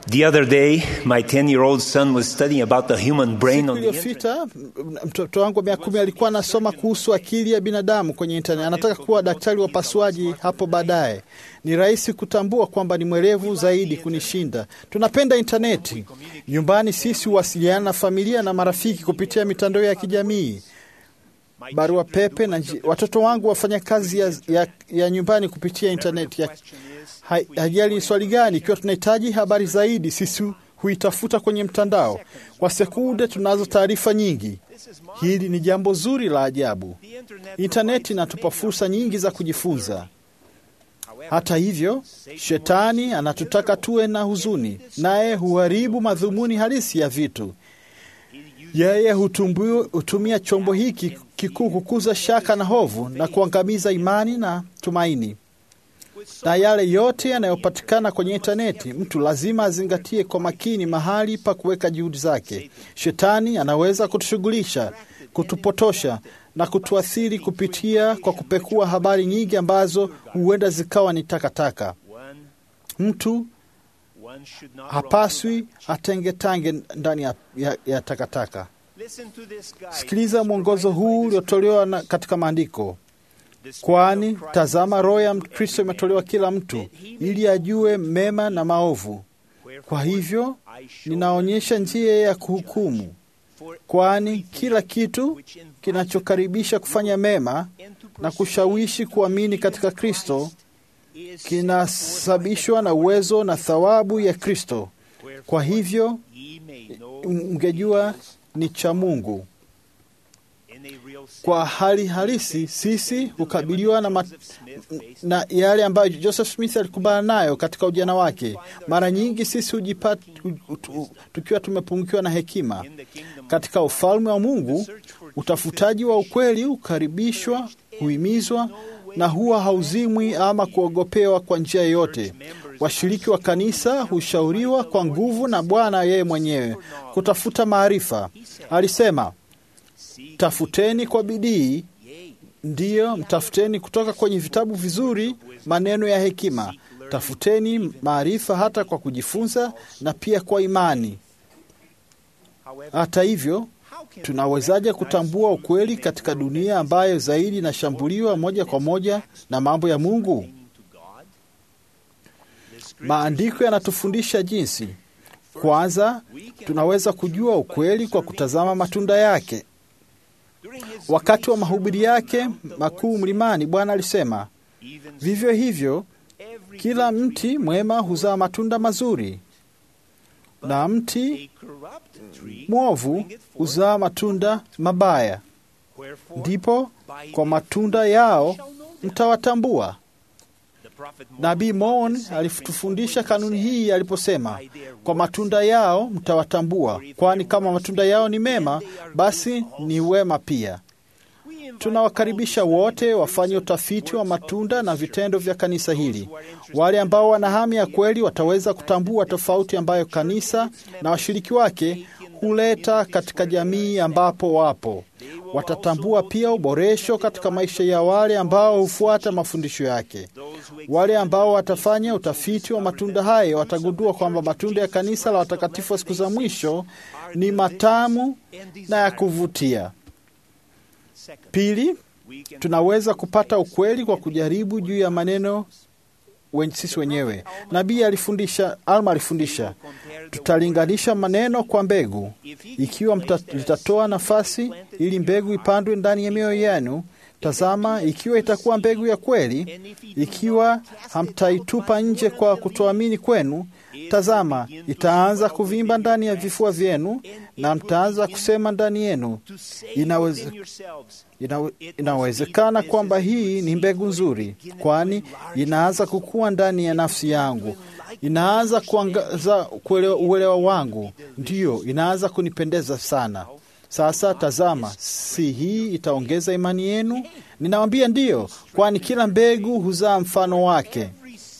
The other day, my 10-year-old son was studying about the human brain on the internet. Iliyopita mtoto wangu wa miaka 10 alikuwa anasoma kuhusu akili ya binadamu kwenye internet. Anataka kuwa daktari wa upasuaji hapo baadaye. Ni rahisi kutambua kwamba ni mwerevu zaidi kunishinda. Tunapenda interneti. Nyumbani sisi huwasiliana na familia na marafiki kupitia mitandao ya kijamii, barua pepe, na watoto wangu wafanya kazi ya nyumbani kupitia interneti. Hajali ni swali gani, ikiwa tunahitaji habari zaidi, sisi huitafuta kwenye mtandao. Kwa sekunde tunazo taarifa nyingi. Hili ni jambo zuri la ajabu. Interneti inatupa fursa nyingi za kujifunza. Hata hivyo, shetani anatutaka tuwe na huzuni, naye huharibu madhumuni halisi ya vitu. Yeye hutumia chombo hiki kikuu kukuza shaka na hofu na kuangamiza imani na tumaini. Na yale yote yanayopatikana kwenye interneti, mtu lazima azingatie kwa makini mahali pa kuweka juhudi zake. Shetani anaweza kutushughulisha, kutupotosha na kutuathiri kupitia kwa kupekua habari nyingi ambazo huenda zikawa ni takataka. Mtu hapaswi atengetange ndani ya takataka. Sikiliza mwongozo huu uliotolewa katika maandiko. Kwani tazama, roho ya Kristo imetolewa kila mtu ili ajue mema na maovu. Kwa hivyo ninaonyesha njia ya kuhukumu, kwani kila kitu kinachokaribisha kufanya mema na kushawishi kuamini katika Kristo kinasababishwa na uwezo na thawabu ya Kristo. Kwa hivyo mngejua ni cha Mungu. Kwa hali halisi, sisi hukabiliwa na yale ambayo Joseph Smith alikumbana nayo katika ujana wake. Mara nyingi sisi hujipata tukiwa tumepungukiwa na hekima. Katika ufalme wa Mungu, utafutaji wa ukweli hukaribishwa, huhimizwa na huwa hauzimwi ama kuogopewa kwa njia yoyote. Washiriki wa kanisa hushauriwa kwa nguvu na Bwana yeye mwenyewe kutafuta maarifa. Alisema, tafuteni kwa bidii, ndiyo, mtafuteni kutoka kwenye vitabu vizuri maneno ya hekima. Tafuteni maarifa hata kwa kujifunza na pia kwa imani. Hata hivyo, tunawezaje kutambua ukweli katika dunia ambayo zaidi inashambuliwa moja kwa moja na mambo ya Mungu? Maandiko yanatufundisha jinsi. Kwanza, tunaweza kujua ukweli kwa kutazama matunda yake. Wakati wa mahubiri yake makuu mlimani, Bwana alisema, vivyo hivyo kila mti mwema huzaa matunda mazuri, na mti mwovu huzaa matunda mabaya. Ndipo kwa matunda yao mtawatambua. Nabii Mon alitufundisha kanuni hii aliposema, kwa matunda yao mtawatambua, kwani kama matunda yao ni mema, basi ni wema pia. Tunawakaribisha wote wafanye utafiti wa matunda na vitendo vya kanisa hili. Wale ambao wana hamu ya kweli wataweza kutambua tofauti ambayo kanisa na washiriki wake huleta katika jamii ambapo wapo. Watatambua pia uboresho katika maisha ya wale ambao hufuata mafundisho yake. Wale ambao watafanya utafiti wa matunda hayo watagundua kwamba matunda ya kanisa la watakatifu wa siku za mwisho ni matamu na ya kuvutia. Pili, tunaweza kupata ukweli kwa kujaribu juu ya maneno sisi wenyewe. Nabii Alma alifundisha, tutalinganisha maneno kwa mbegu. Ikiwa mtatoa nafasi ili mbegu ipandwe ndani ya mioyo yenu, tazama, ikiwa itakuwa mbegu ya kweli. Ikiwa hamtaitupa nje kwa kutoamini kwenu, tazama, itaanza kuvimba ndani ya vifua vyenu na mtaanza kusema ndani yenu, inawezekana kwamba hii ni mbegu nzuri, kwani inaanza kukua ndani ya nafsi yangu, inaanza kuangaza uelewa wangu, ndiyo, inaanza kunipendeza sana. Sasa tazama, si hii itaongeza imani yenu? Ninawaambia ndiyo, kwani kila mbegu huzaa mfano wake.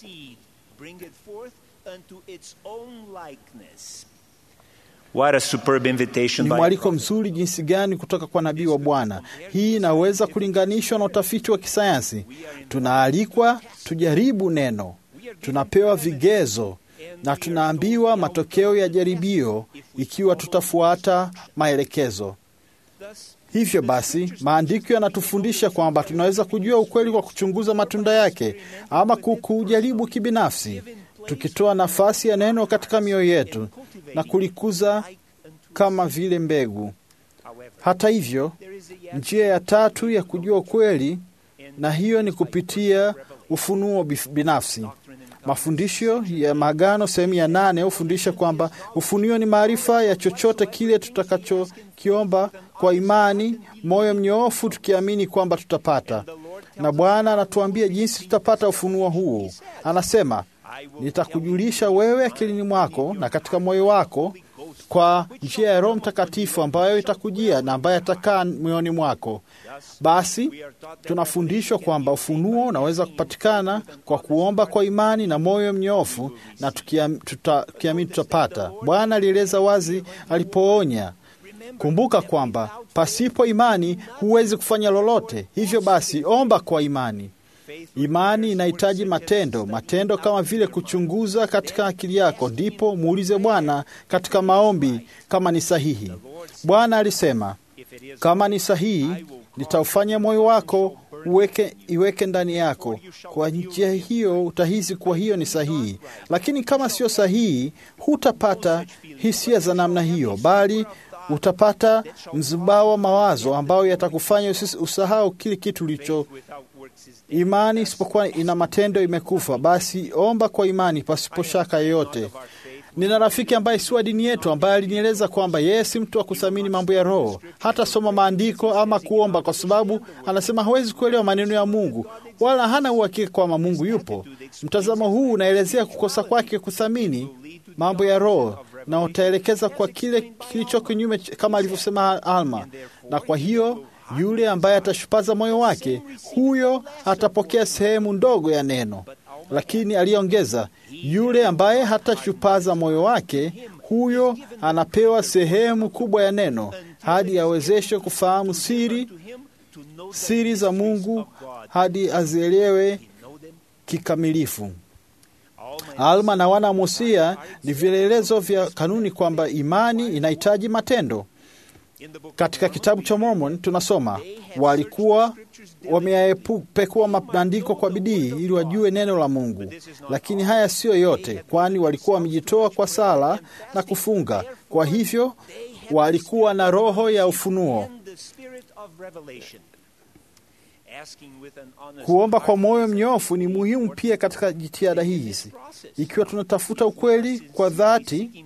What a superb invitation Ni mwaliko mzuri jinsi gani kutoka kwa nabii wa Bwana. Hii inaweza kulinganishwa na utafiti wa kisayansi. Tunaalikwa tujaribu neno. Tunapewa vigezo na tunaambiwa matokeo ya jaribio ikiwa tutafuata maelekezo. Hivyo basi, maandiko yanatufundisha kwamba tunaweza kujua ukweli kwa kuchunguza matunda yake ama kujaribu kibinafsi, tukitoa nafasi ya neno katika mioyo yetu na kulikuza kama vile mbegu. Hata hivyo, njia ya tatu ya kujua ukweli, na hiyo ni kupitia ufunuo binafsi. Mafundisho ya Maagano sehemu ya 8 hufundisha kwamba ufunuo ni maarifa ya chochote kile tutakachokiomba kwa imani, moyo mnyoofu, tukiamini kwamba tutapata. Na Bwana anatuambia jinsi tutapata ufunuo huu. Anasema, nitakujulisha wewe akilini mwako na katika moyo wako kwa njia ya Roho Mtakatifu ambayo itakujia na ambayo atakaa moyoni mwako. Basi tunafundishwa kwamba ufunuo unaweza kupatikana kwa kuomba kwa imani na moyo mnyofu, na tukiamini tutapata. Bwana alieleza wazi alipoonya, kumbuka kwamba pasipo imani huwezi kufanya lolote. Hivyo basi omba kwa imani. Imani inahitaji matendo kama vile kuchunguza katika akili yako, ndipo muulize Bwana katika maombi kama ni sahihi. Bwana alisema, kama ni sahihi, nitaufanya moyo wako iweke ndani yako. Kwa njia hiyo utahisi kuwa hiyo ni sahihi. Lakini kama sio sahihi, hutapata hisia za namna hiyo, bali utapata mzubao wa mawazo ambao yatakufanya usahau kile kitu ulicho. Imani isipokuwa ina matendo imekufa. Basi omba kwa imani pasipo shaka yoyote. Nina rafiki ambaye si wa dini yetu ambaye alinieleza kwamba yeye si mtu wa kuthamini mambo ya roho, hata soma maandiko ama kuomba, kwa sababu anasema hawezi kuelewa maneno ya Mungu wala hana uhakika kwamba Mungu yupo. Mtazamo huu unaelezea kukosa kwake kuthamini mambo ya roho, na utaelekeza kwa kile kilicho kinyume, kama alivyosema Alma. Na kwa hiyo yule ambaye atashupaza moyo wake, huyo atapokea sehemu ndogo ya neno. Lakini aliongeza, yule ambaye hatashupaza moyo wake, huyo anapewa sehemu kubwa ya neno, hadi awezeshwe kufahamu siri za Mungu, hadi azielewe kikamilifu. Alma na wana Musia ni vielelezo vya kanuni kwamba imani inahitaji matendo. Katika kitabu cha Mormon tunasoma, walikuwa wameyapekua maandiko kwa bidii ili wajue neno la Mungu. Lakini haya siyo yote, kwani walikuwa wamejitoa kwa sala na kufunga. Kwa hivyo walikuwa na roho ya ufunuo. Kuomba kwa moyo mnyofu ni muhimu pia katika jitihada hizi. Ikiwa tunatafuta ukweli kwa dhati,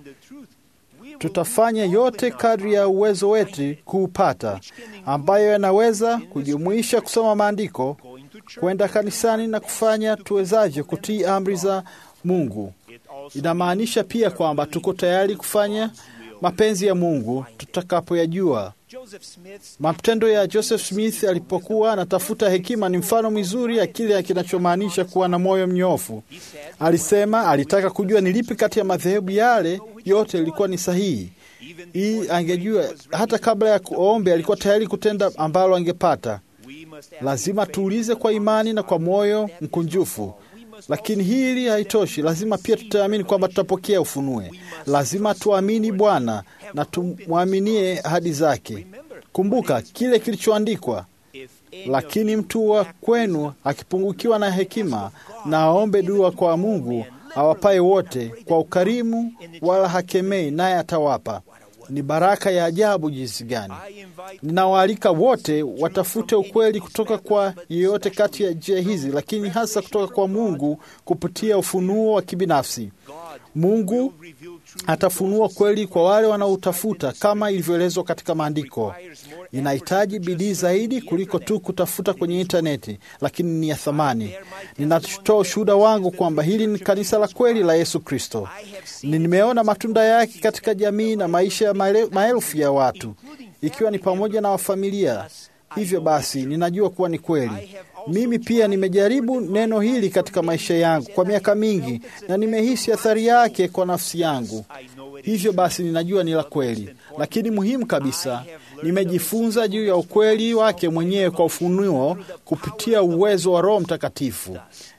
tutafanya yote kadri ya uwezo wetu kuupata, ambayo yanaweza kujumuisha kusoma maandiko, kwenda kanisani na kufanya tuwezavyo kutii amri za Mungu. Inamaanisha pia kwamba tuko tayari kufanya mapenzi ya Mungu tutakapoyajua. Matendo ya Joseph Smith alipokuwa anatafuta hekima ni mfano mzuri ya kile kinachomaanisha kuwa na moyo mnyofu. Alisema alitaka kujua ni lipi kati ya madhehebu yale yote ilikuwa ni sahihi. Hii angejua hata kabla ya kuombe, alikuwa tayari kutenda ambalo angepata. Lazima tuulize kwa imani na kwa moyo mkunjufu. Lakini hili haitoshi. Lazima pia tutaamini kwamba tutapokea ufunue. Lazima tuamini Bwana na tumwaminie ahadi zake. Kumbuka kile kilichoandikwa, lakini mtu wa kwenu akipungukiwa na hekima, na aombe dua kwa Mungu awapaye wote kwa ukarimu, wala hakemei, naye atawapa. Ni baraka ya ajabu jinsi gani! Ninawaalika wote watafute ukweli kutoka kwa yeyote kati ya njia hizi, lakini hasa kutoka kwa Mungu kupitia ufunuo wa kibinafsi. Mungu atafunua kweli kwa wale wanaotafuta, kama ilivyoelezwa katika maandiko. Inahitaji bidii zaidi kuliko tu kutafuta kwenye intaneti, lakini ni ya thamani. Ninatoa ushuhuda wangu kwamba hili ni kanisa la kweli la Yesu Kristo. Nimeona matunda yake katika jamii na maisha ya maelfu ya watu, ikiwa ni pamoja na wafamilia. Hivyo basi ninajua kuwa ni kweli. Mimi pia nimejaribu neno hili katika maisha yangu kwa miaka mingi, na nimehisi athari yake kwa nafsi yangu. Hivyo basi ninajua ni la kweli. Lakini muhimu kabisa, nimejifunza juu ya ukweli wake mwenyewe kwa ufunuo kupitia uwezo wa Roho Mtakatifu.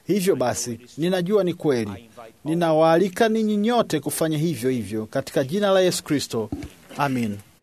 Hivyo basi, ninajua ni kweli. Ninawaalika ninyi nyote kufanya hivyo hivyo katika jina la Yesu Kristo. Amin.